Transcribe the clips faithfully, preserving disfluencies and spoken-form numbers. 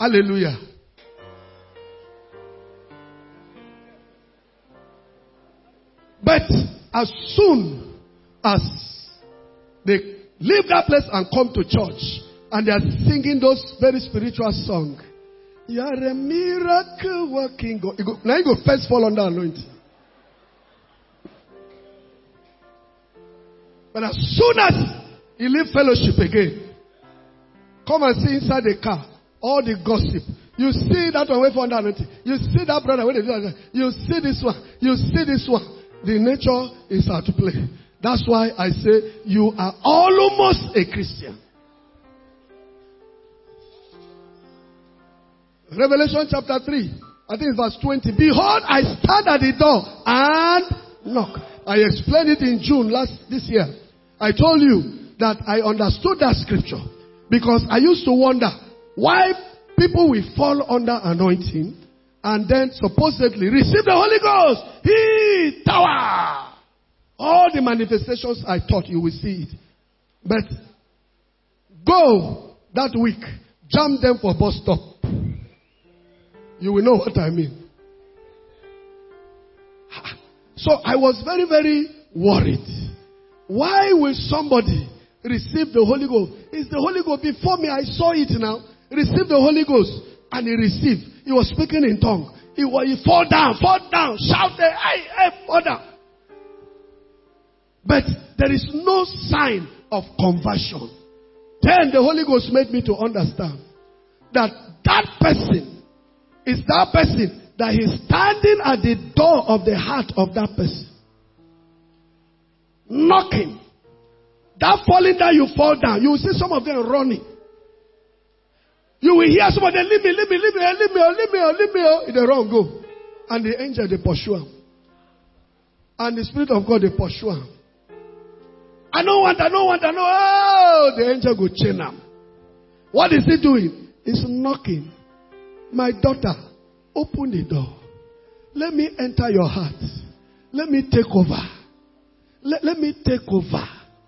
Hallelujah. But as soon as they leave that place and come to church, and they are singing those very spiritual songs, you are a miracle working God. You go, now you go first fall under anointing. But as soon as you leave fellowship again, come and see inside the car all the gossip. You see that one way for under anointing. You see that brother when they do that. You see this one. You see this one. The nature is out to play. That's why I say you are almost a Christian. Revelation chapter three, I think it's verse twenty. Behold, I stand at the door and knock. I explained it in June last this year. I told you that I understood that scripture because I used to wonder why people will fall under anointing and then supposedly receive the Holy Ghost. He tower. All the manifestations I taught, you will see it. But go that week, jam them for bus stop. You will know what I mean. So I was very, very worried. Why will somebody receive the Holy Ghost? It's the Holy Ghost. Before me, I saw it now. Receive the Holy Ghost. And he received. He was speaking in tongue. He, was, he fall down, fall down, shouted, hey, hey, fall down. But there is no sign of conversion. Then the Holy Ghost made me to understand that that person is that person that is standing at the door of the heart of that person. Knocking. That falling down, you fall down. You will see some of them running. You will hear somebody, leave me, leave me, leave me, leave me, leave me, leave me. They run, go. And the angel, they pursue him. And the Spirit of God, they pursue him. I don't want, I don't want, I know. Oh, the angel go chain him. What is he doing? He's knocking. My daughter, open the door. Let me enter your heart. Let me take over. Let, let me take over.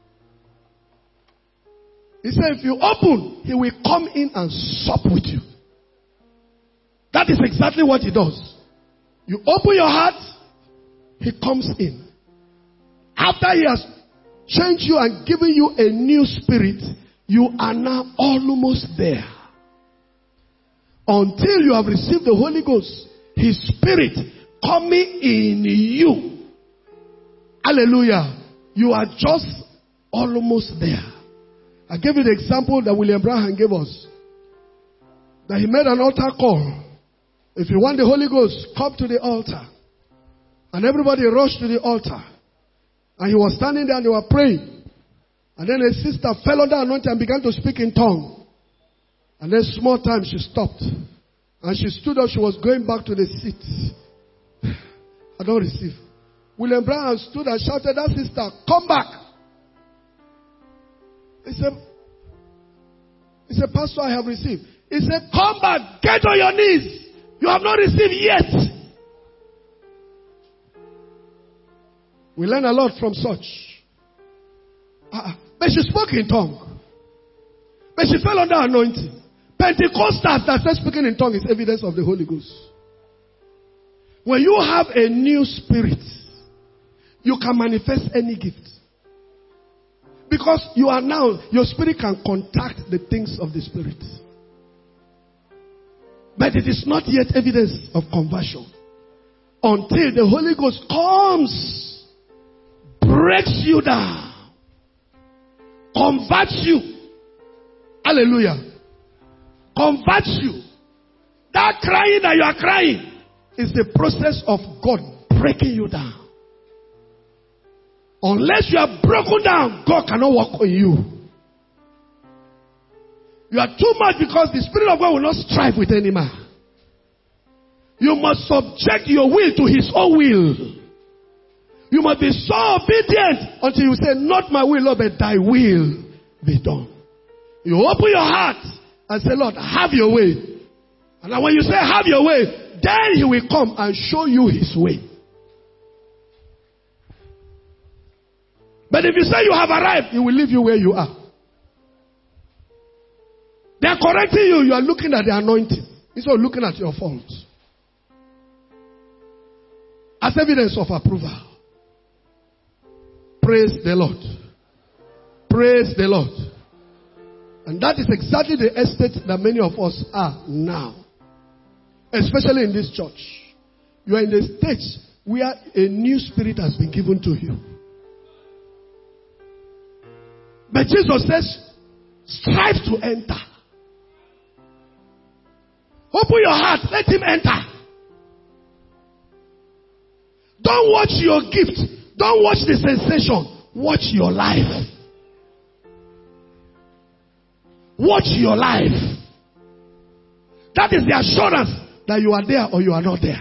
He said, if you open, he will come in and sup with you. That is exactly what he does. You open your heart, he comes in. After he has changed you and given you a new spirit, you are now almost there. Until you have received the Holy Ghost, his spirit coming in you. Hallelujah. You are just almost there. I gave you the example that William Branham gave us. That he made an altar call. If you want the Holy Ghost, come to the altar. And everybody rushed to the altar. And he was standing there and they were praying. And then a sister fell under anointing and began to speak in tongue. And then small time she stopped. And she stood up, she was going back to the seat. I don't receive. William Branham stood and shouted, that sister, come back. He said, he said, Pastor, I have received. He said, come back, get on your knees. You have not received yet. We learn a lot from such. Uh, but she spoke in tongue. But she fell under anointing. Pentecostals that start speaking in tongue is evidence of the Holy Ghost. When you have a new spirit, you can manifest any gift. Because you are now, your spirit can contact the things of the spirit. But it is not yet evidence of conversion. Until the Holy Ghost comes, breaks you down, converts you. Hallelujah. Converts you. That crying that you are crying is the process of God breaking you down. Unless you are broken down, God cannot work on you. You are too much because the Spirit of God will not strive with any man. You must subject your will to his own will. You must be so obedient until you say, not my will, Lord, but thy will be done. You open your heart and say, Lord, have your way. And then when you say have your way, then he will come and show you his way. But if you say you have arrived, he will leave you where you are. They are correcting you. You are looking at the anointing instead of looking at your faults as evidence of approval. Praise the Lord. Praise the Lord. And that is exactly the estate that many of us are now. Especially in this church. You are in the stage where a new spirit has been given to you. But Jesus says, strive to enter. Open your heart, let him enter. Don't watch your gift. Don't watch the sensation. Watch your life. Watch your life. That is the assurance that you are there or you are not there.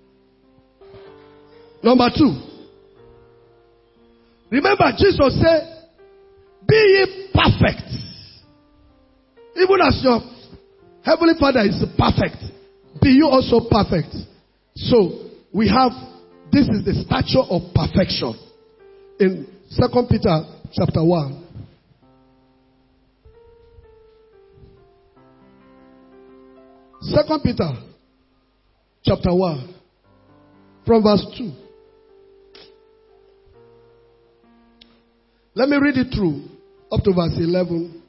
Number two. Remember, Jesus said, be ye perfect. Even as your Heavenly Father is perfect, be you also perfect. So, we have, this is the stature of perfection. In Second Peter chapter one. Second Peter chapter one. From verse two. Let me read it through up to verse eleven.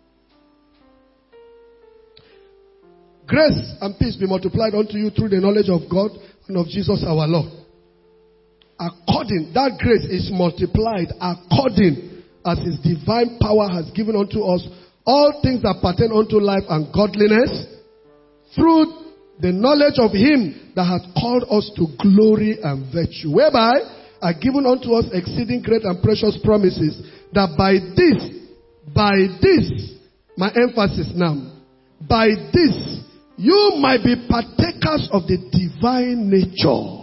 Grace and peace be multiplied unto you through the knowledge of God and of Jesus our Lord. According, that grace is multiplied according as his divine power has given unto us all things that pertain unto life and godliness through the knowledge of him that hath called us to glory and virtue, whereby are given unto us exceeding great and precious promises, that by this, by this, my emphasis now, by this, you might be partakers of the divine nature.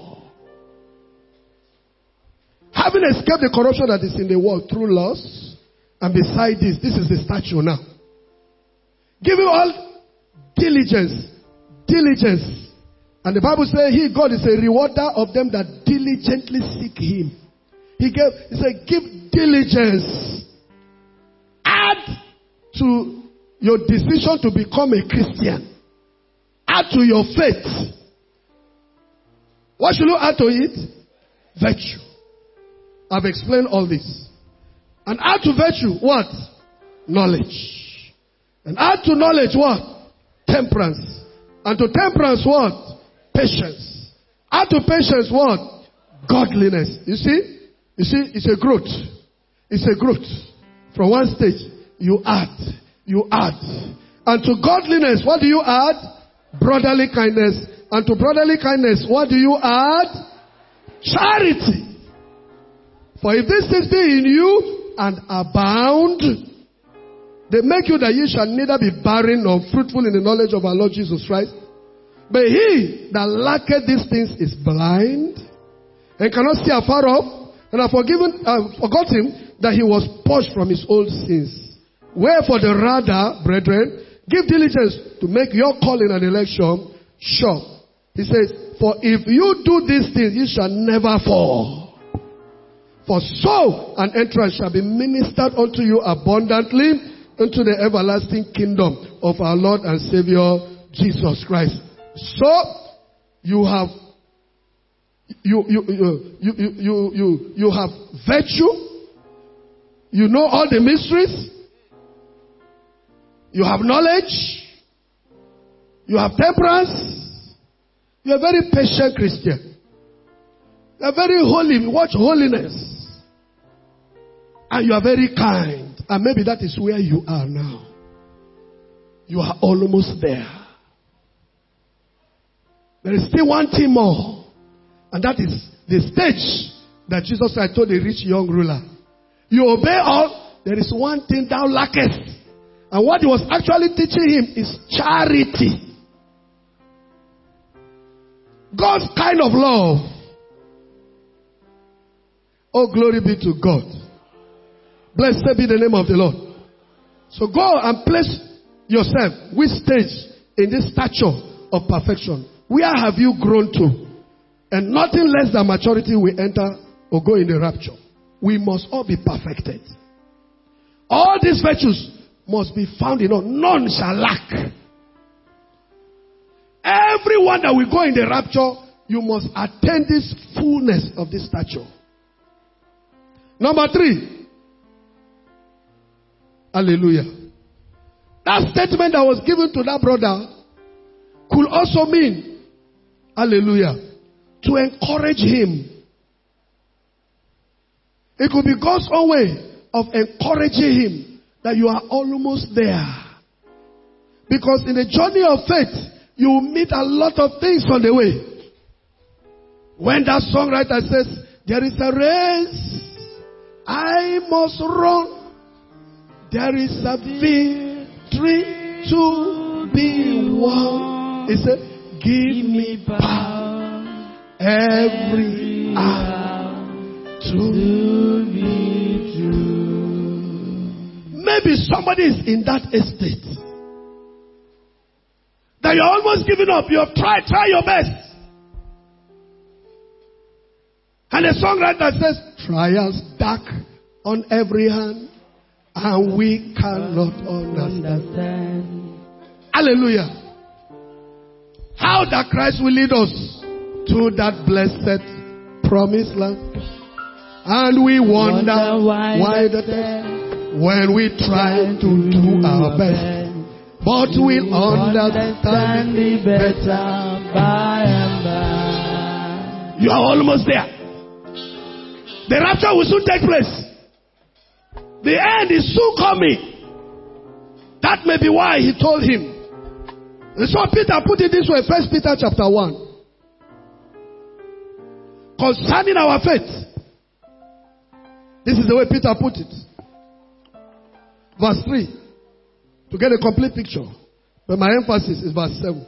Having escaped the corruption that is in the world through lust, and beside this, this is the statue now. Giving all diligence, diligence. And the Bible says, he, God, is a rewarder of them that diligently seek him. He gave, he said, give diligence. Add to your decision to become a Christian. Add to your faith. What should you add to it? Virtue. I've explained all this. And add to virtue what? Knowledge. And add to knowledge what? Temperance. And to temperance what? Patience. Add to patience what? Godliness. You see? You see, it's a growth. It's a growth. From one stage, you add. You add. And to godliness, what do you add? Brotherly kindness. And to brotherly kindness, what do you add? Charity. For if these things be in you and abound, they make you that ye shall neither be barren nor fruitful in the knowledge of our Lord Jesus Christ. But he that lacketh these things is blind and cannot see afar off, and have forgiven, uh, forgot him that he was purged from his old sins. Wherefore the rather, brethren, give diligence to make your calling and election sure. He says, for if you do these things, you shall never fall. For so an entrance shall be ministered unto you abundantly into the everlasting kingdom of our Lord and Savior Jesus Christ. So you have you you you you you you, you have virtue. You know all the mysteries. You have knowledge. You have temperance. You are a very patient Christian. You are very holy. Watch holiness. And you are very kind. And maybe that is where you are now. You are almost there. There is still one thing more. And that is the stage that Jesus Christ told the rich young ruler. You obey all. There is one thing thou lackest. And what he was actually teaching him is charity. God's kind of love. Oh, glory be to God. Blessed be the name of the Lord. So go and place yourself which stage in this stature of perfection. Where have you grown to? And nothing less than maturity will enter or go in the rapture. We must all be perfected. All these virtues must be found in us. None shall lack. Everyone that will go in the rapture, you must attain this fullness of this stature. Number three. Hallelujah. That statement that was given to that brother could also mean, hallelujah, to encourage him. It could be God's own way of encouraging him that you are almost there. Because in the journey of faith, you will meet a lot of things on the way. When that songwriter says, there is a race I must run, there is a victory to be won. He said, give me power every hour to be true. Maybe somebody is in that estate that you're almost giving up. You have tried, try your best. And the songwriter says, trials dark on every hand, and we cannot understand. Hallelujah. How that Christ will lead us to that blessed promised land. And we wonder, wonder why, why the test when we try to do our best. But we'll understand it better by and by. You are almost there. The rapture will soon take place. The end is soon coming. That may be why he told him. And so Peter put it this way, First Peter chapter one. Concerning our faith. This is the way Peter put it. Verse three. To get a complete picture. But my emphasis is verse seven.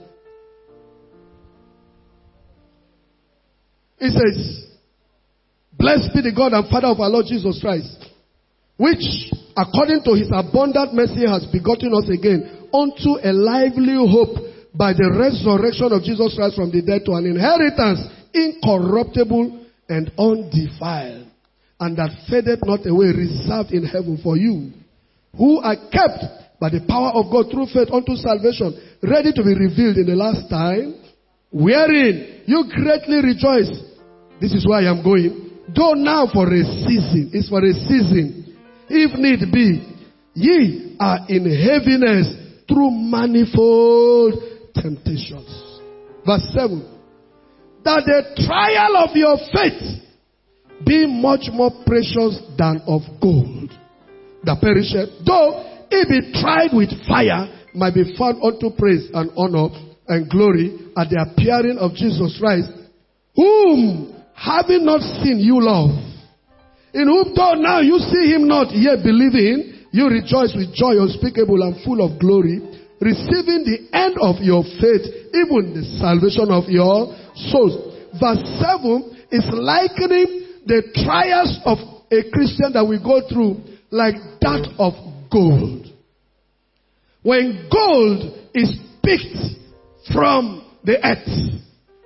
It says, blessed be the God and Father of our Lord Jesus Christ, which according to his abundant mercy has begotten us again unto a lively hope by the resurrection of Jesus Christ from the dead, to an inheritance incorruptible and undefiled, and that fadeth not away, reserved in heaven for you, who are kept by the power of God through faith unto salvation, ready to be revealed in the last time, wherein you greatly rejoice. This is where I am going. Though now for a season, it's for a season, if need be, ye are in heaviness through manifold temptations. Verse seven. That the trial of your faith be much more precious than of gold, that perisheth, though it be tried with fire, might be found unto praise and honor and glory at the appearing of Jesus Christ, whom having not seen you love, in whom though now you see him not, yet believing, you rejoice with joy unspeakable and full of glory, receiving the end of your faith, even the salvation of your souls. Verse seven is likening the trials of a Christian that we go through like that of gold. When gold is picked from the earth,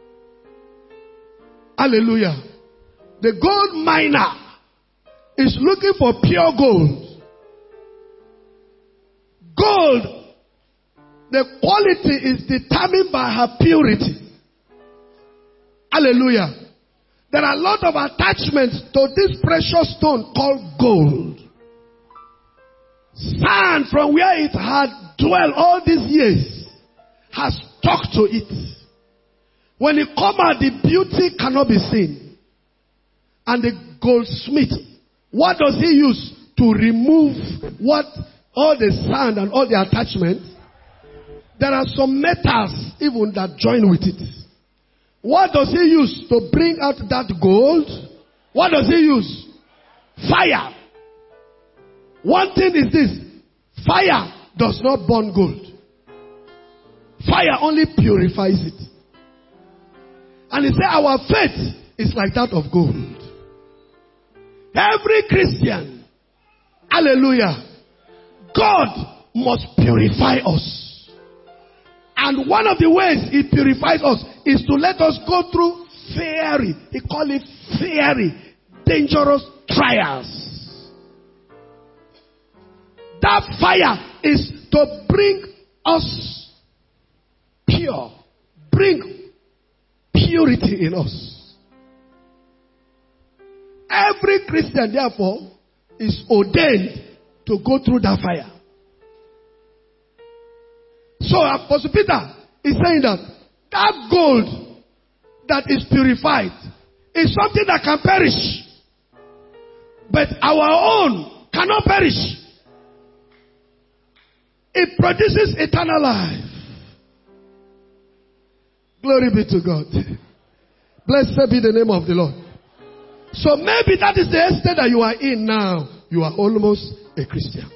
hallelujah, the gold miner is looking for pure gold. Gold, the quality is determined by her purity. Hallelujah. There are a lot of attachments to this precious stone called gold. Sand from where it had dwelt all these years has stuck to it. When it comes out, the beauty cannot be seen. And the goldsmith, what does he use to remove what all the sand and all the attachments? There are some metals even that join with it. What does he use to bring out that gold? What does he use? Fire. One thing is this. Fire does not burn gold. Fire only purifies it. And he said our faith is like that of gold. Every Christian, hallelujah, God must purify us. And one of the ways he purifies us is to let us go through fiery, he called it fiery, dangerous trials. That fire is to bring us pure. Bring purity in us. Every Christian, therefore, is ordained to go through that fire. So Apostle Peter is saying that that gold that is purified is something that can perish. But our own cannot perish. It produces eternal life. Glory be to God. Blessed be the name of the Lord. So maybe that is the estate that you are in now. You are almost a Christian.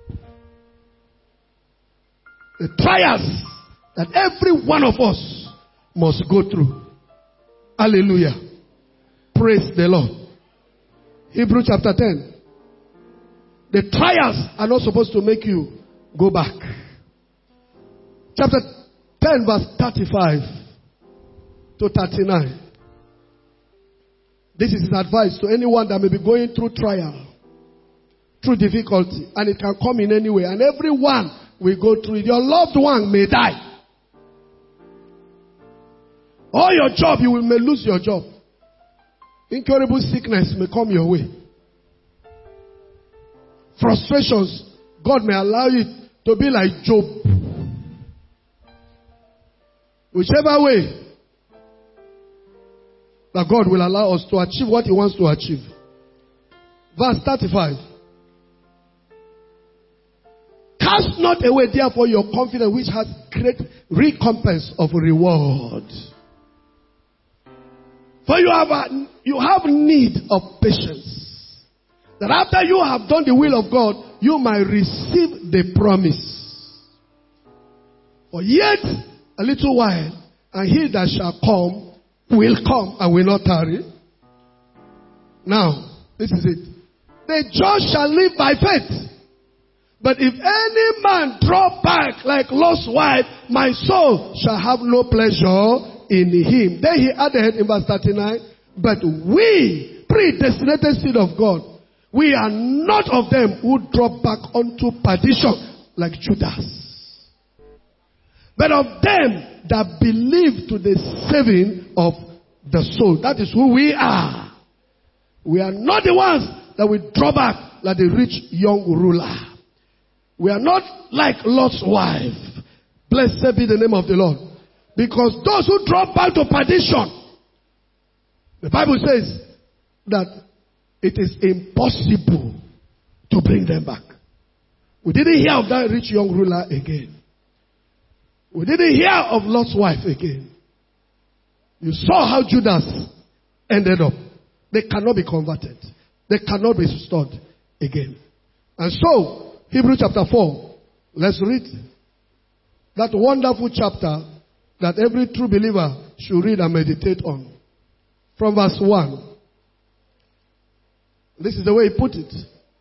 The trials that every one of us must go through. Hallelujah. Praise the Lord. Hebrews chapter ten. The trials are not supposed to make you go back. Chapter ten verse thirty-five to thirty-nine. This is his advice to anyone that may be going through trial, through difficulty, and it can come in any way. And everyone will go through it. Your loved one may die. Or your job, you will may lose your job. Incurable sickness may come your way. Frustrations, God may allow you to be like Job. Whichever way, that God will allow us to achieve what He wants to achieve. Verse thirty-five. Cast not away therefore your confidence, which has great recompense of reward. For you have a, you have need of patience, that after you have done the will of God, you might receive the promise. For yet a little while, and he that shall come will come and will not tarry. Now, this is it. The just shall live by faith. But if any man draw back like lost wife, my soul shall have no pleasure in him. Then he added in verse thirty-nine, but we, predestinated seed of God, we are not of them who drop back unto perdition like Judas, but of them that believe to the saving of the soul. That is who we are. We are not the ones that will draw back like the rich young ruler. We are not like Lot's wife. Blessed be the name of the Lord. Because those who drop back to perdition, the Bible says that it is impossible to bring them back. We didn't hear of that rich young ruler again. We didn't hear of Lot's wife again. You saw how Judas ended up. They cannot be converted. They cannot be restored again. And so, Hebrews chapter four, let's read that wonderful chapter that every true believer should read and meditate on. From verse one. This is the way he put it.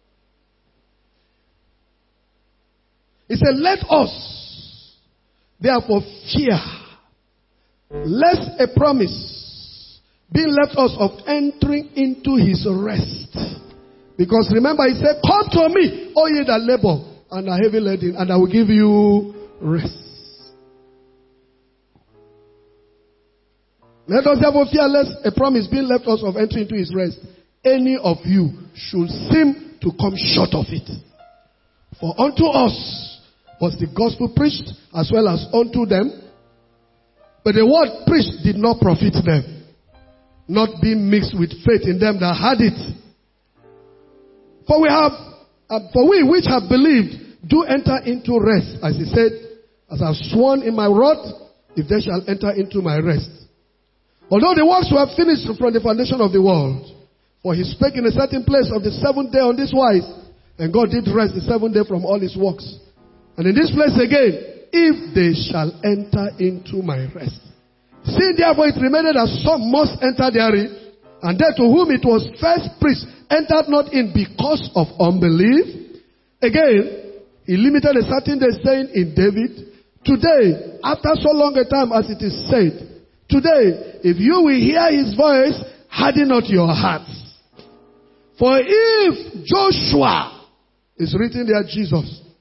He said, let us therefore fear, lest a promise be left us of entering into his rest. Because remember, he said, come to me, all ye that labor and are heavy laden, and I will give you rest. Let us therefore fear lest a promise being left us of entering into his rest, any of you should seem to come short of it. For unto us was the gospel preached as well as unto them, but the word preached did not profit them, not being mixed with faith in them that had it. For we have, uh, for we which have believed do enter into rest, as he said, as I have sworn in my wrath, if they shall enter into my rest. Although the works were finished from the foundation of the world, for he spake in a certain place of the seventh day on this wise, and God did rest the seventh day from all his works. And in this place again, if they shall enter into my rest. See therefore it remained that some must enter therein, and they to whom it was first preached entered not in because of unbelief. Again, he limited a certain day, saying in David, today, after so long a time as it is said, today, if you will hear his voice, harden not your hearts. For if Joshua, is written there Jesus,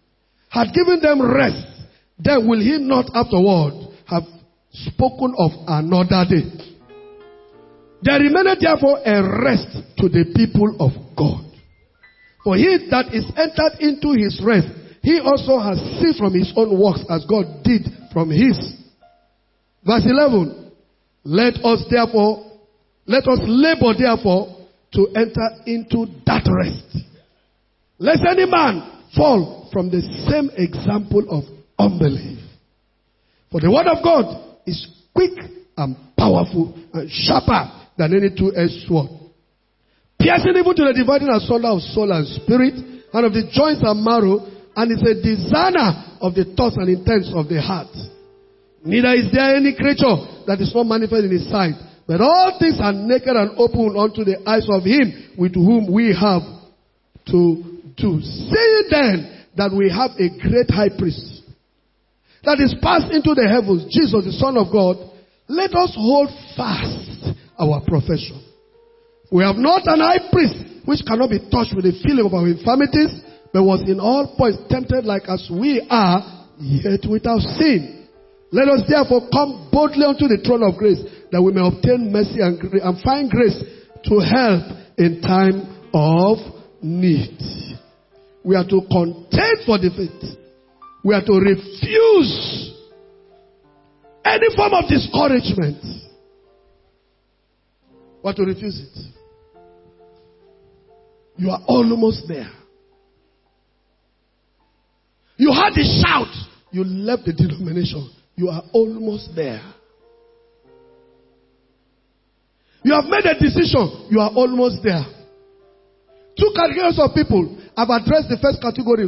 had given them rest, then will he not afterward have spoken of another day? There remaineth therefore a rest to the people of God. For he that is entered into his rest, he also has ceased from his own works as God did from his. Verse eleven. Let us therefore, let us labor therefore to enter into that rest. Lest any man fall from the same example of unbelief. For the word of God is quick and powerful and sharper than any two-edged sword, piercing even to the dividing asunder of soul and spirit, and of the joints and marrow, and is a discerner of the thoughts and intents of the heart. Neither is there any creature that is not manifest in his sight, but all things are naked and open unto the eyes of him with whom we have to do. Seeing then that we have a great high priest that is passed into the heavens, Jesus the Son of God, let us hold fast our profession. We have not an high priest which cannot be touched with the feeling of our infirmities, but was in all points tempted like as we are, yet without sin. Let us therefore come boldly unto the throne of grace, that we may obtain mercy and, and find grace to help in time of need. We are to contend for the faith. We are to refuse any form of discouragement. We are to refuse it. You are almost there. You had the shout. You left the denomination. You are almost there. You have made a decision. You are almost there. Two categories of people. I've addressed the first category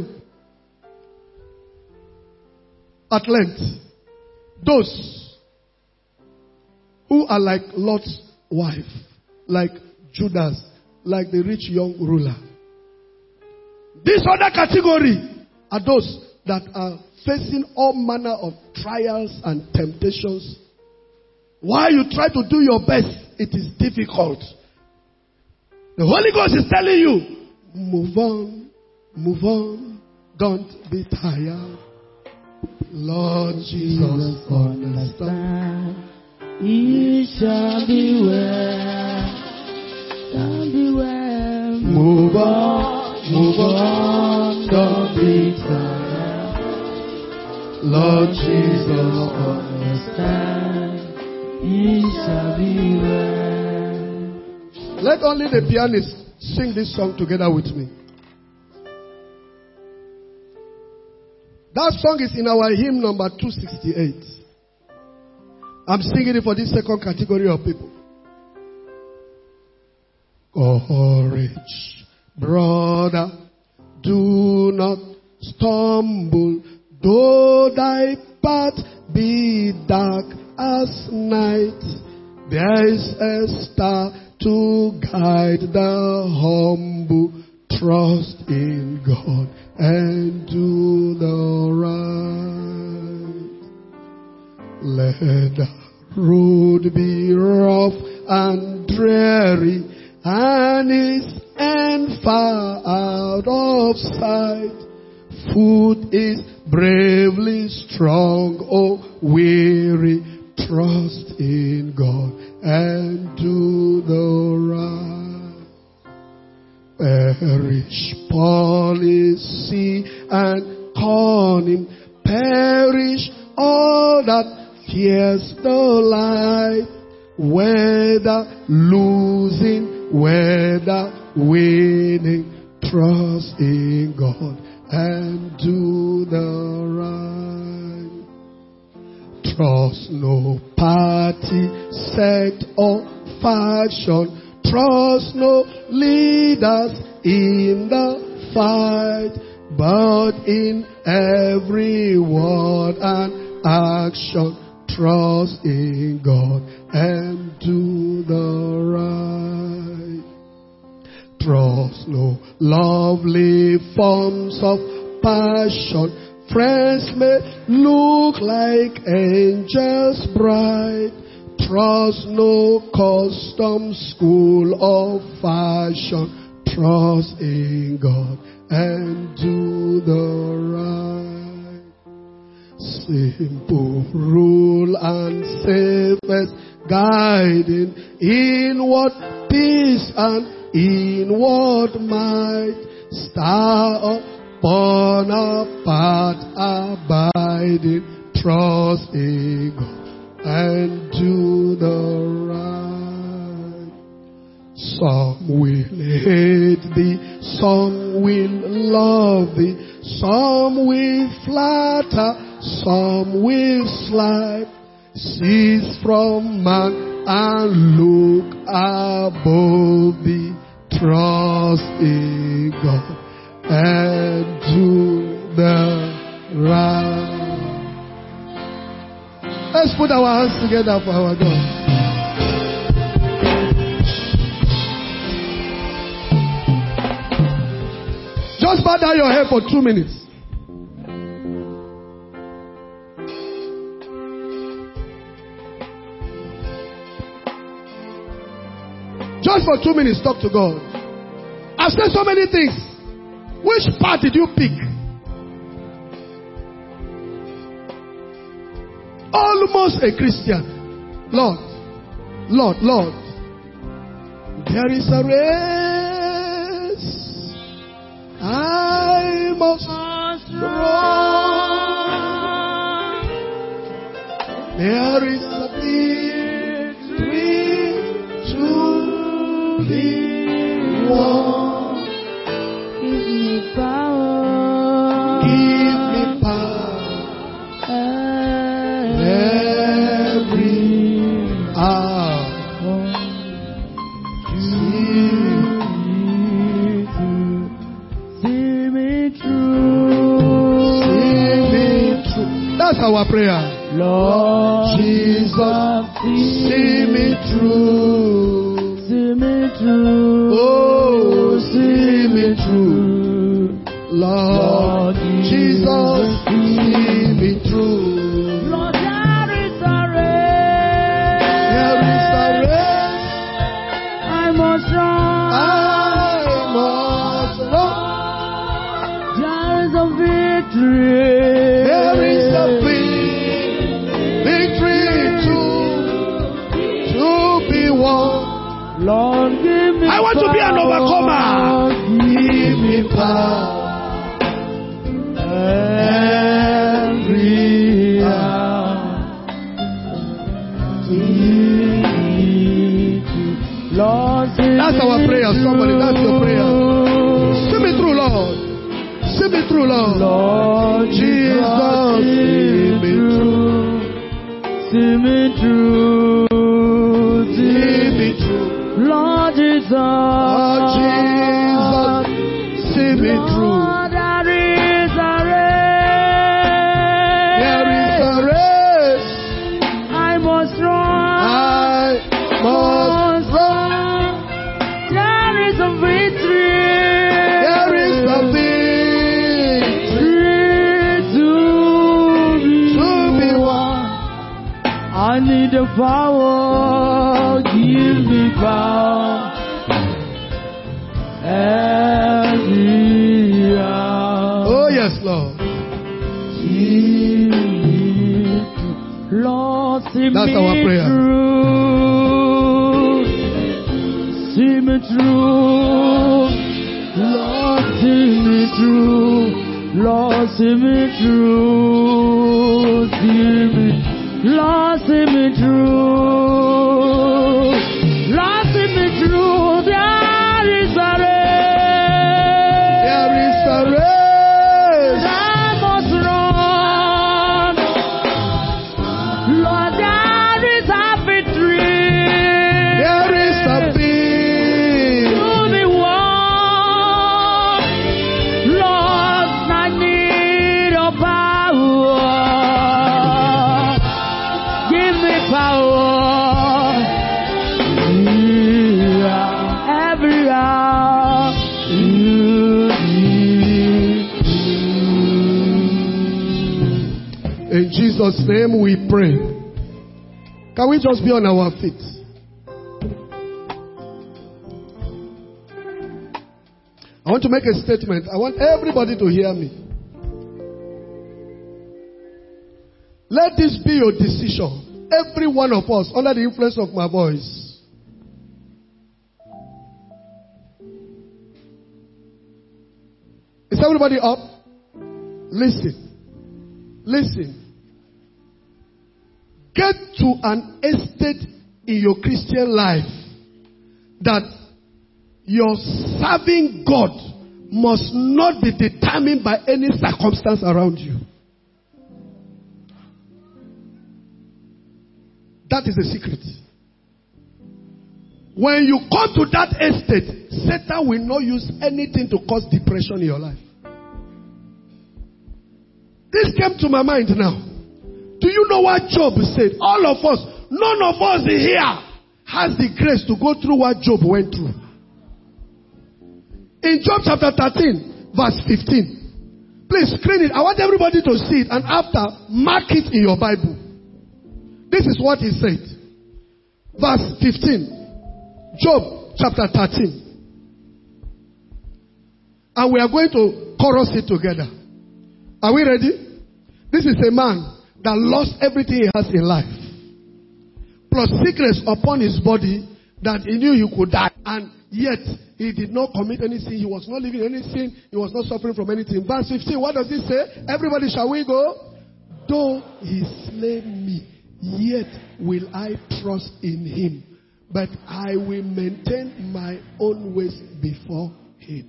at length. Those who are like Lot's wife, like Judas, like the rich young ruler. This other category are those that are facing all manner of trials and temptations. While you try to do your best, it is difficult. The Holy Ghost is telling you, move on, move on, don't be tired. Lord Jesus, understand. He shall be well, shall be well. Move on, move on, don't be tired. Lord Jesus, understand. He shall be well. Let only the pianist sing this song together with me. That song is in our hymn number two sixty-eight. I'm singing it for this second category of people. Courage, brother, do not stumble, though thy path be dark as night. There is a star to guide the humble. Trust in God and do the right. Let the road be rough and dreary, and its end far out of sight. Foot is bravely strong, oh weary. Trust in God and do the right. Perish policy and cunning, perish all that fears the light. Whether losing, whether winning, trust in God and do the right. Trust no party, sect or faction. Trust no leaders in the fight, but in every word and action, trust in God and do the right. Trust no lovely forms of passion. Friends may look like angels bright. Trust no custom, school or fashion. Trust in God and do the right. Simple rule and safest guiding, inward peace and inward might, star upon our path abiding, trust in God and do the right. Some will hate thee, some will love thee, some will flatter, some will slight. Cease from man and look above thee, trust in God and do the right. Let's put our hands together for our God. Just bow down your head for two minutes. Just for two minutes, talk to God. I've said so many things. Which part did you pick? Almost a Christian. Lord, Lord, Lord, there is a race I must run. There is a victory to be won. Give me power. Give me power. Every hour. See me through. See me through. That's our prayer. Lord Jesus, see me through. See me through. Oh, see me through. Lord Jesus, see me through. Lord, there is a race. There is a race I must run. I must run. There is a victory. There is a victory to, to be won. Lord, give me I want to be an overcomer. Give me power. Every hour. Lord, That's our prayer, somebody. That's your prayer. See me through, Lord. See me through, Lord. Lord Jesus, see me through. See me through. See me through. Lord Jesus. Lord Jesus, see me through. Lord, there is a race. There is a race I must run. I must run. There is a victory. There is a victory to to be won. I need the power. Give me power. Every hour. Oh, yes, Lord. Give me through. Lord, see That's me our prayer. through. See me through. Lord, see me through. Lord, see me through. See me. Lord, see me through. Lord, see me through. There is a race. There is a race I must run. Lord, there is a victory. There is a victory to be won. Lord, I need your power. Give me power. Yeah, every hour you need me. In Jesus' name we pray. Can we just be on our feet? I want to make a statement. I want everybody to hear me. Let this be your decision. Every one of us under the influence of my voice. Is everybody up? Listen. Listen. Get to an estate in your Christian life that your serving God must not be determined by any circumstance around you. That is the secret. When you come to that estate, Satan will not use anything to cause depression in your life. This came to my mind now. Do you know what Job said? All of us, none of us here has the grace to go through what Job went through. In Job chapter thirteen, verse fifteen. Please screen it. I want everybody to see it and after, mark it in your Bible. This is what he said. Verse fifteen. Job chapter thirteen. And we are going to chorus it together. Are we ready? This is a man that lost everything he has in life. Plus sickness upon his body that he knew he could die. And yet, he did not commit any sin. He was not living any sin. He was not suffering from anything. Verse fifteen, what does he say? Everybody, shall we go? Though he slay me, yet will I trust in him. But I will maintain my own ways before him.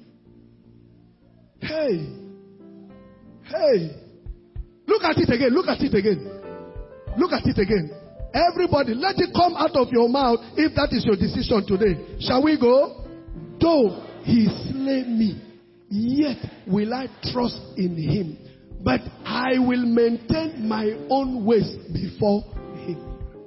Hey. Hey. Look at it again. Look at it again. Look at it again. Everybody, let it come out of your mouth if that is your decision today. Shall we go? Though he slay me, yet will I trust in him. But I will maintain my own ways before him.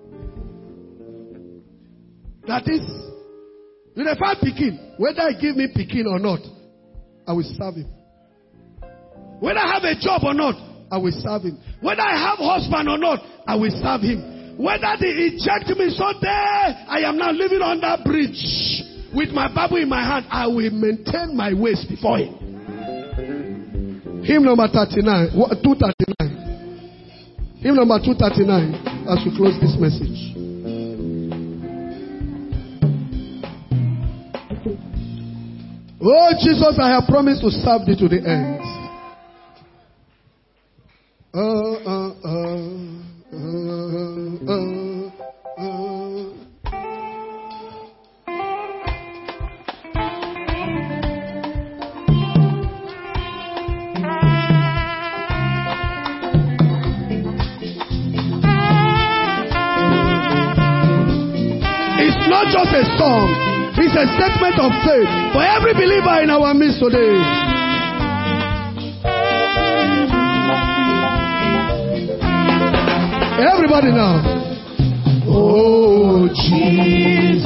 That is, if I Pekin, whether I give me Pekin or not, I will serve him. Whether I have a job or not, I will serve him. Whether I have husband or not, I will serve him. Whether they eject me so there, I am now living on that bridge with my Bible in my hand, I will maintain my ways before him. Hymn number thirty-nine, two thirty-nine. Hymn number two thirty-nine as we close this message. Oh Jesus, I have promised to serve thee to the end. Uh, uh, uh, uh, uh, uh. It's not just a song, it's a statement of faith for every believer in our midst today. Everybody now. Oh Jesus,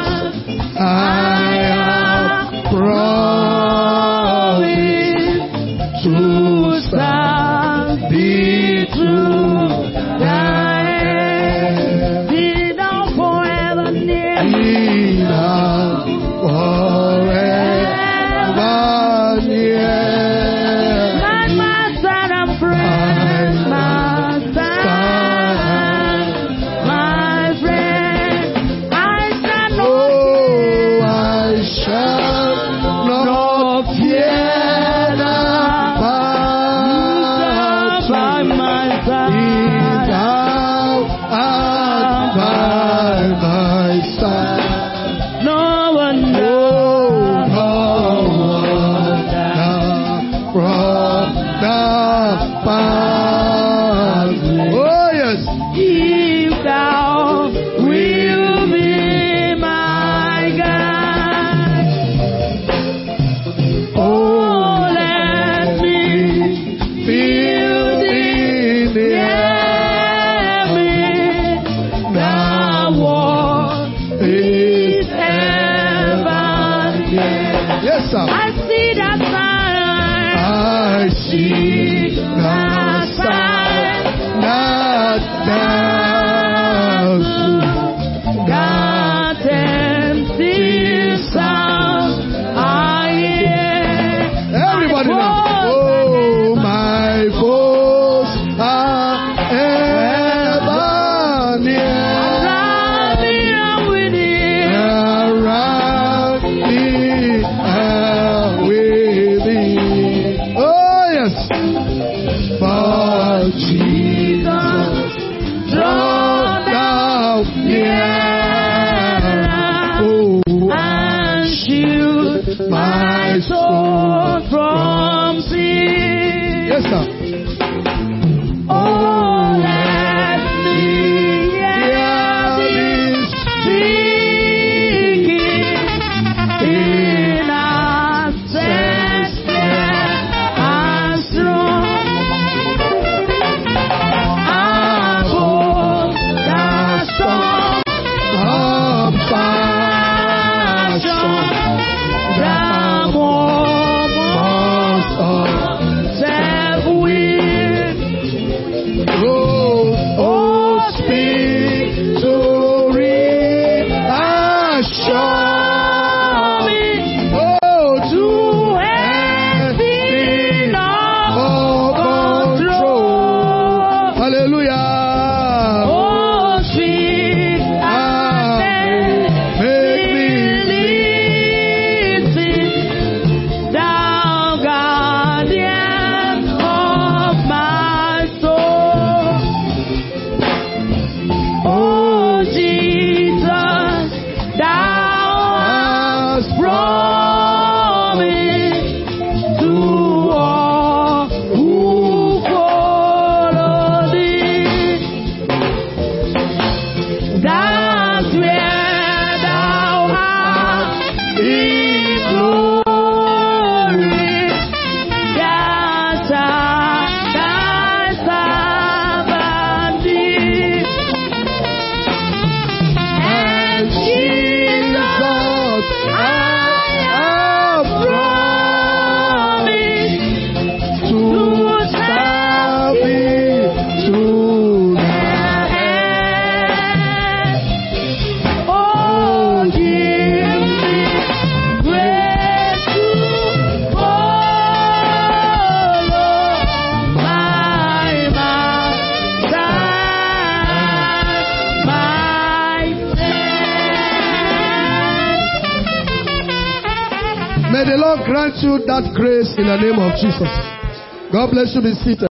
I have promised to serve thee to thy end. Be thou forever near. Be thou forever near. My master and friend, master. Jesus, I have promised to serve Thee to the end. Oh, give me grace to follow my master, my friend. May the Lord grant you that grace in the name of Jesus. God bless you. Be seated.